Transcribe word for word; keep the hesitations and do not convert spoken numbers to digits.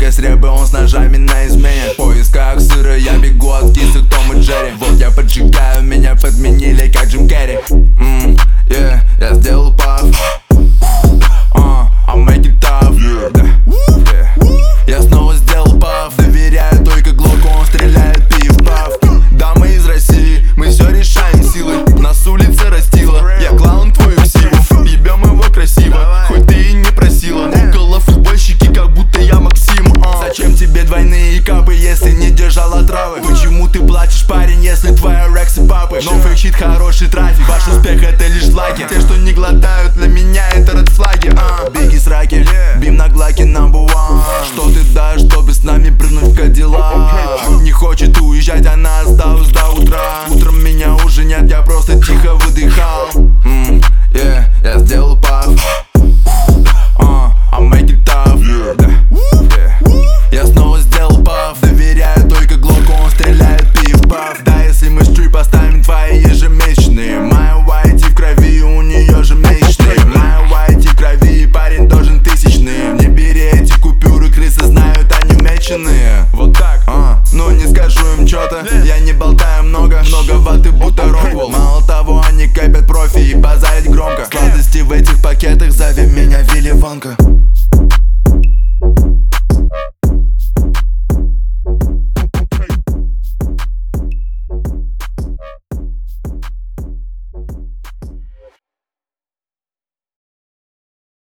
Сука с репы, он с ножами на измене. В поисках сыра я бегу от кисок Том и Джерри. Вот я поджигаю, меня подменили как Джим Керри. mm, yeah, Я сделал паф, uh, I make it tough, yeah. Yeah. Я снова сделал паф, доверяю только Глоку, он стреляет пиф-паф. Да, мы из России, мы все решаем силой. Нас улица растила, я клаун твою ксиву. Ебем его красиво, хоть ты и не просила. Около футбольщики, как будто я Максим. uh. Зачем тебе двойные капы, если не держал отравы? Почему ты плачешь, парень, если твоя рексы папы? Но фейк-щит, хороший трафик, ваш успех это лишь лайки. Те, что не глотают, для меня это ред флаги. uh. Беги с раки, бим на глаке number one. Что ты дашь, чтобы с нами прыгнуть в Кадиллак? Не хочет уезжать, она